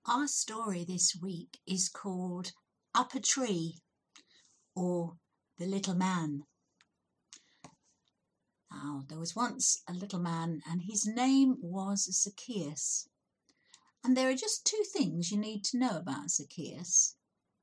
Our story this week is called Up a Tree, or The Little Man. Now, there was once a little man, and his name was Zacchaeus. And there are just two things you need to know about Zacchaeus.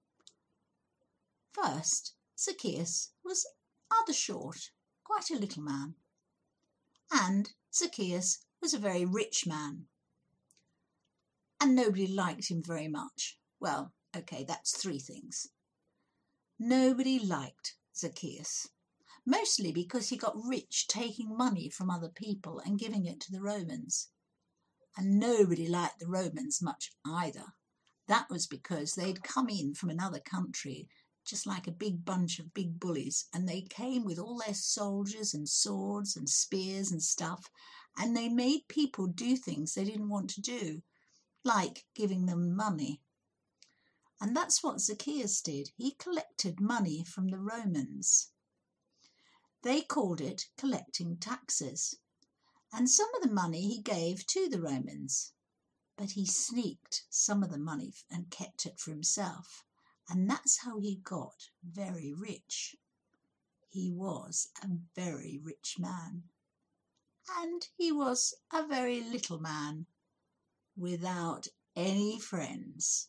First, Zacchaeus was rather short, quite a little man. And Zacchaeus was a very rich man. And nobody liked him very much. Well, okay, that's three things. Nobody liked Zacchaeus, mostly because he got rich taking money from other people and giving it to the Romans. And nobody liked the Romans much either. That was because they'd come in from another country, just like a big bunch of big bullies, and they came with all their soldiers and swords and spears and stuff, and they made people do things they didn't want to do, like giving them money. And that's what Zacchaeus did. He collected money from the Romans. They called it collecting taxes. And some of the money he gave to the Romans. But he sneaked some of the money and kept it for himself. And that's how he got very rich. He was a very rich man. And he was a very little man without any friends.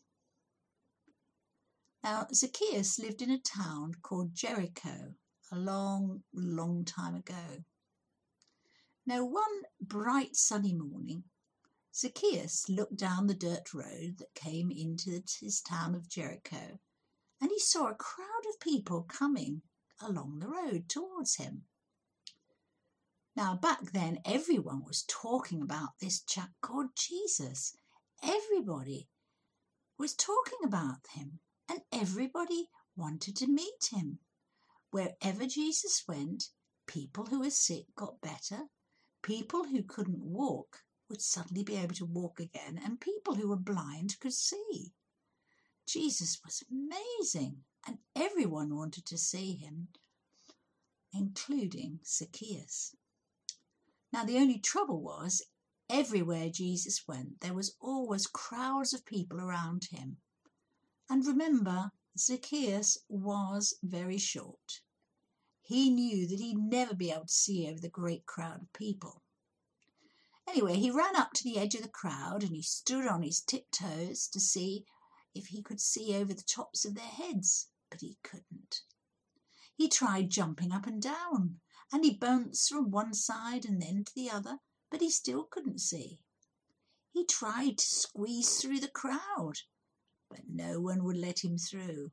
Now, Zacchaeus lived in a town called Jericho a long, long time ago. Now, one bright sunny morning, Zacchaeus looked down the dirt road that came into his town of Jericho, and he saw a crowd of people coming along the road towards him. Now, back then, everyone was talking about this chap called Jesus. Everybody was talking about him, and everybody wanted to meet him. Wherever Jesus went, people who were sick got better. People who couldn't walk would suddenly be able to walk again, and people who were blind could see. Jesus was amazing, and everyone wanted to see him, including Zacchaeus. Now, the only trouble was, everywhere Jesus went, there was always crowds of people around him. And remember, Zacchaeus was very short. He knew that he'd never be able to see over the great crowd of people. Anyway, he ran up to the edge of the crowd and he stood on his tiptoes to see if he could see over the tops of their heads, but he couldn't. He tried jumping up and down, and he bounced from one side and then to the other, but he still couldn't see. He tried to squeeze through the crowd, but no one would let him through.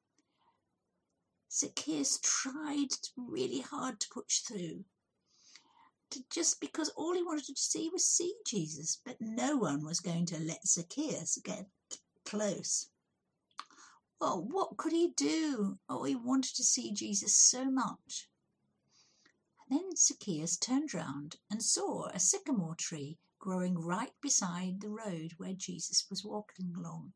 Zacchaeus tried really hard to push through, just because all he wanted to see was see Jesus, but no one was going to let Zacchaeus get close. Well, what could he do? Oh, he wanted to see Jesus so much. And then Zacchaeus turned round and saw a sycamore tree growing right beside the road where Jesus was walking along.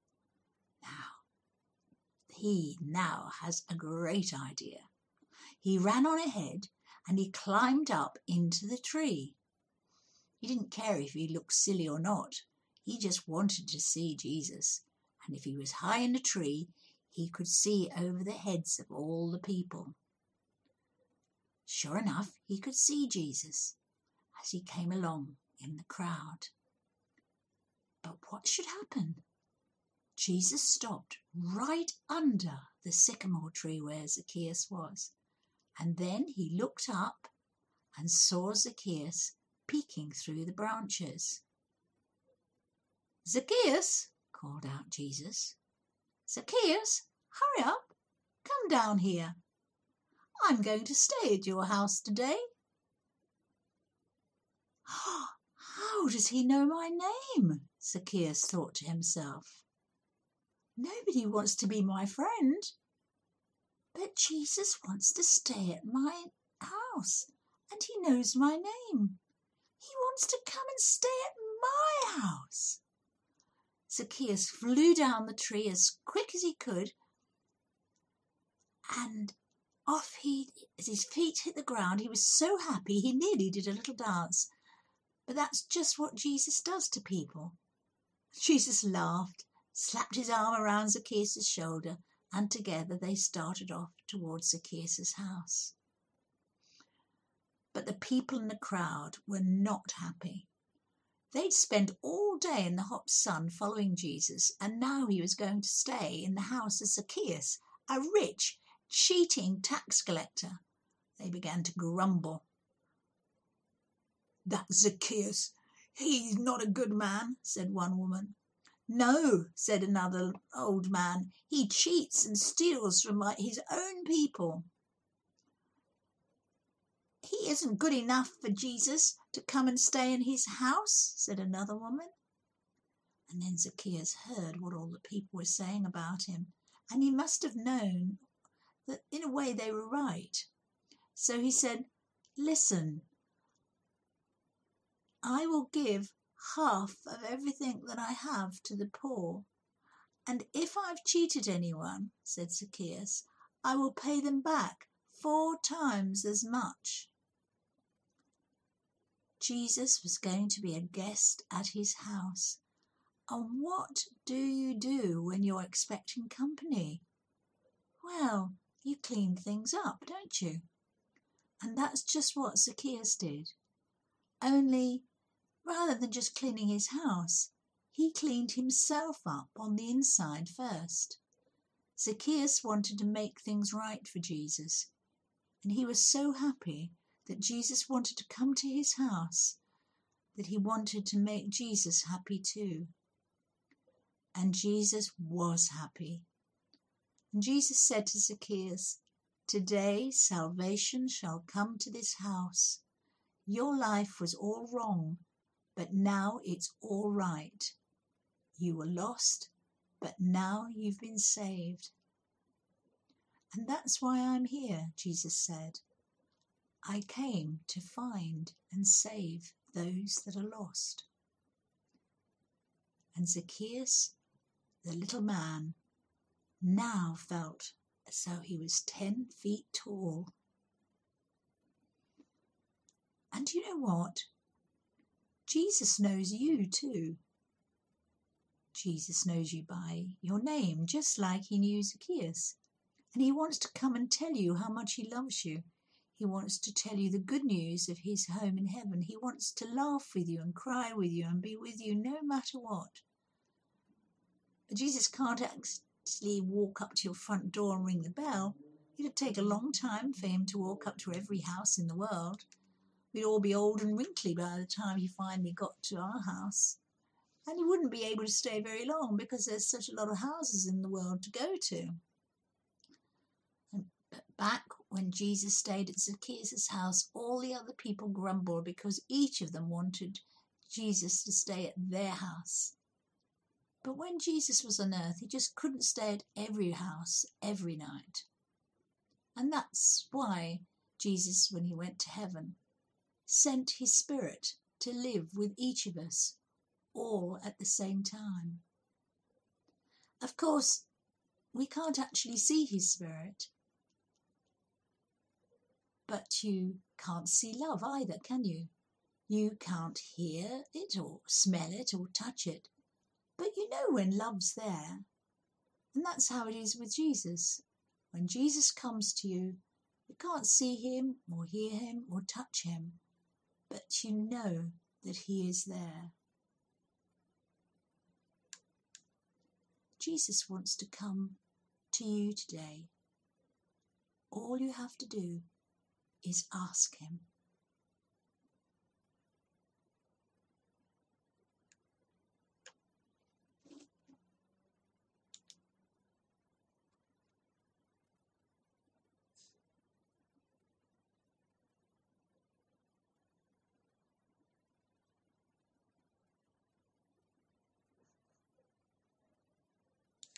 He now has a great idea. He ran on ahead and he climbed up into the tree. He didn't care if he looked silly or not. He just wanted to see Jesus. And if he was high in the tree, he could see over the heads of all the people. Sure enough, he could see Jesus as he came along in the crowd. But what should happen? Jesus stopped right under the sycamore tree where Zacchaeus was. And then he looked up and saw Zacchaeus peeking through the branches. "Zacchaeus," called out Jesus. "Zacchaeus, hurry up, come down here. I'm going to stay at your house today." How does he know my name? Zacchaeus thought to himself. Nobody wants to be my friend, but Jesus wants to stay at my house, and he knows my name. He wants to come and stay at my house. Zacchaeus flew down the tree as quick as he could, and as his feet hit the ground, he was so happy he nearly did a little dance. But that's just what Jesus does to people. Jesus laughed, slapped his arm around Zacchaeus' shoulder, and together they started off towards Zacchaeus' house. But the people in the crowd were not happy. They'd spent all day in the hot sun following Jesus, and now he was going to stay in the house of Zacchaeus, a rich, cheating tax collector. They began to grumble. "That Zacchaeus, he's not a good man," said one woman. "No," said another old man, "he cheats and steals from his own people." "He isn't good enough for Jesus to come and stay in his house," said another woman. And then Zacchaeus heard what all the people were saying about him, and he must have known that in a way they were right. So he said, "Listen, I will give half of everything that I have to the poor. And if I've cheated anyone," said Zacchaeus, "I will pay them back 4 times as much." Jesus was going to be a guest at his house. And what do you do when you're expecting company? Well, you clean things up, don't you? And that's just what Zacchaeus did. Only, rather than just cleaning his house, he cleaned himself up on the inside first. Zacchaeus wanted to make things right for Jesus, and he was so happy that Jesus wanted to come to his house that he wanted to make Jesus happy too. And Jesus was happy. And Jesus said to Zacchaeus, "Today salvation shall come to this house. Your life was all wrong, but now it's all right. You were lost, but now you've been saved." And that's why I'm here, Jesus said. I came to find and save those that are lost. And Zacchaeus, the little man, now felt as though he was 10 feet tall. And you know what? Jesus knows you too. Jesus knows you by your name, just like he knew Zacchaeus. And he wants to come and tell you how much he loves you. He wants to tell you the good news of his home in heaven. He wants to laugh with you and cry with you and be with you no matter what. But Jesus can't actually walk up to your front door and ring the bell. It'd take a long time for him to walk up to every house in the world. We'd all be old and wrinkly by the time he finally got to our house. And he wouldn't be able to stay very long because there's such a lot of houses in the world to go to. But back when Jesus stayed at Zacchaeus' house, all the other people grumbled because each of them wanted Jesus to stay at their house. But when Jesus was on earth, he just couldn't stay at every house every night. And that's why Jesus, when he went to heaven, sent his Spirit to live with each of us, all at the same time. Of course, we can't actually see his Spirit, but you can't see love either, can you? You can't hear it or smell it or touch it, but you know when love's there. And that's how it is with Jesus. When Jesus comes to you, you can't see him or hear him or touch him, but you know that he is there. Jesus wants to come to you today. All you have to do is ask him.